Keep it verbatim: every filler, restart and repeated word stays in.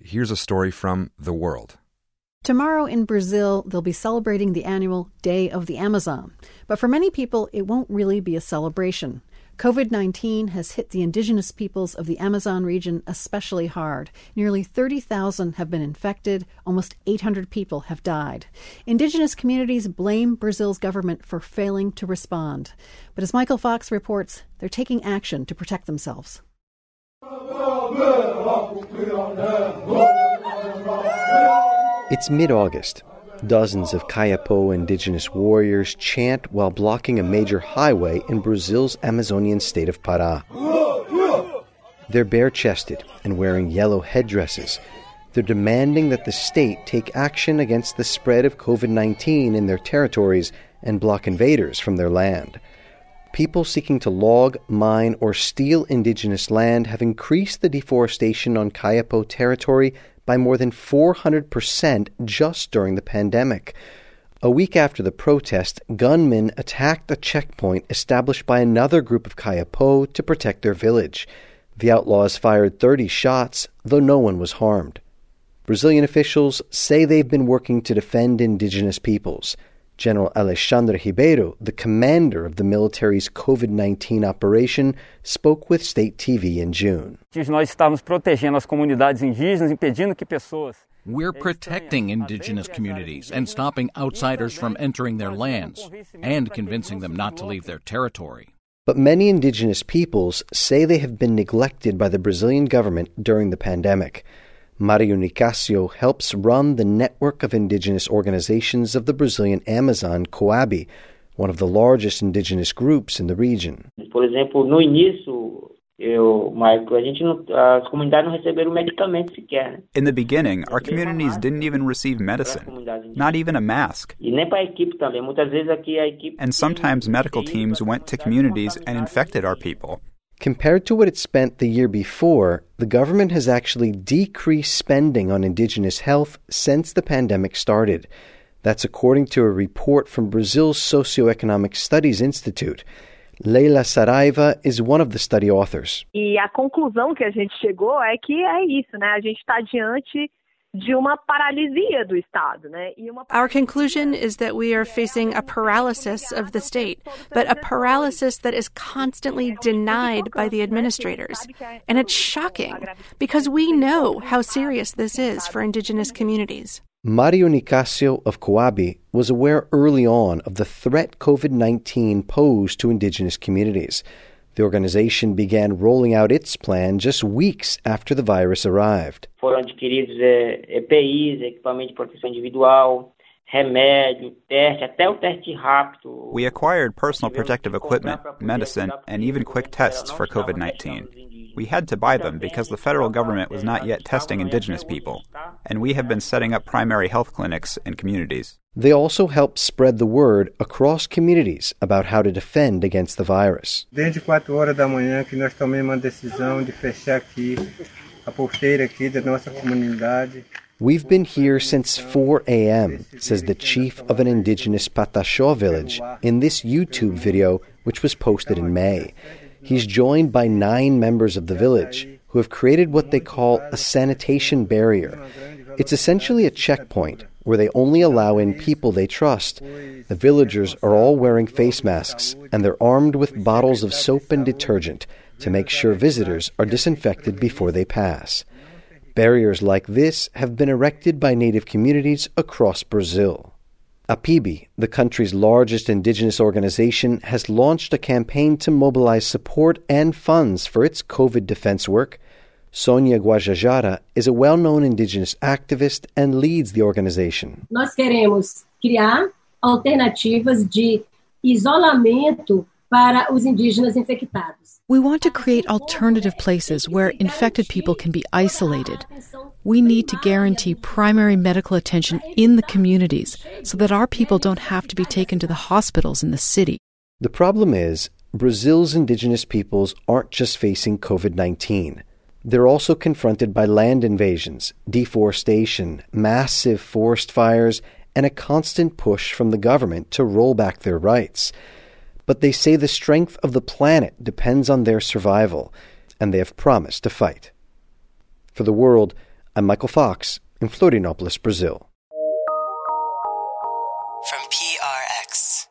here's a story from The World. Tomorrow in Brazil, they'll be celebrating the annual Day of the Amazon. But for many people, it won't really be a celebration. covid nineteen has hit the indigenous peoples of the Amazon region especially hard. Nearly thirty thousand have been infected. Almost eight hundred people have died. Indigenous communities blame Brazil's government for failing to respond. But as Michael Fox reports, they're taking action to protect themselves. It's mid-August. Dozens of Kayapo indigenous warriors chant while blocking a major highway in Brazil's Amazonian state of Pará. They're bare-chested and wearing yellow headdresses. They're demanding that the state take action against the spread of covid nineteen in their territories and block invaders from their land. People seeking to log, mine, or steal indigenous land have increased the deforestation on Kayapo territory by more than four hundred percent just during the pandemic. A week after the protest, gunmen attacked a checkpoint established by another group of Kayapo to protect their village. The outlaws fired thirty shots, though no one was harmed. Brazilian officials say they've been working to defend indigenous peoples. General Alexandre Ribeiro, the commander of the military's covid nineteen operation, spoke with State T V in June. We're protecting indigenous communities and stopping outsiders from entering their lands and convincing them not to leave their territory. But many indigenous peoples say they have been neglected by the Brazilian government during the pandemic. Mario Nicasio helps run the network of indigenous organizations of the Brazilian Amazon, COAB, one of the largest indigenous groups in the region. Por exemplo, no início, eu, Marco, a gente não, as comunidades não receberam medicamentos sequer. In the beginning, our communities didn't even receive medicine, not even a mask. E nem para a equipe também. Muitas vezes aqui a equipe. And sometimes medical teams went to communities and infected our people. Compared to what it spent the year before, the government has actually decreased spending on indigenous health since the pandemic started. That's according to a report from Brazil's Socioeconomic Studies Institute. Leila Saraiva is one of the study authors. E a conclusão que a gente chegou é que é isso, né? A gente está diante de uma paralisia do Estado, né? E uma... Our conclusion is that we are facing a paralysis of the state, but a paralysis that is constantly denied by the administrators. And it's shocking because we know how serious this is for indigenous communities. Mario Nicasio of COAB was aware early on of the threat covid nineteen posed to indigenous communities. The organization began rolling out its plan just weeks after the virus arrived. Foram adquiridos E P Is, equipamento de proteção individual, remédio, teste, até o teste rápido. We acquired personal protective equipment, medicine, and even quick tests for covid nineteen. We had to buy them because the federal government was not yet testing indigenous people, and we have been setting up primary health clinics in communities. They also help spread the word across communities about how to defend against the virus. Desde quatro horas da manhã que nós tomamos uma decisão de fechar aqui a porteira aqui da nossa comunidade. We've been here since four a.m., says the chief of an indigenous Pataxó village in this YouTube video, which was posted in May. He's joined by nine members of the village who have created what they call a sanitation barrier. It's essentially a checkpoint where they only allow in people they trust. The villagers are all wearing face masks, and they're armed with bottles of soap and detergent to make sure visitors are disinfected before they pass. Barriers like this have been erected by native communities across Brazil. A P B, the country's largest indigenous organization, has launched a campaign to mobilize support and funds for its COVID defense work. Sônia Guajajara is a well-known indigenous activist and leads the organization. Nós queremos criar alternativas de isolamento para os indígenas infectados. We want to create alternative places where infected people can be isolated. We need to guarantee primary medical attention in the communities so that our people don't have to be taken to the hospitals in the city. The problem is, Brazil's indigenous peoples aren't just facing covid nineteen. They're also confronted by land invasions, deforestation, massive forest fires, and a constant push from the government to roll back their rights. But they say the strength of the planet depends on their survival, and they have promised to fight. For The World, I'm Michael Fox in Florianópolis, Brazil. From P R X.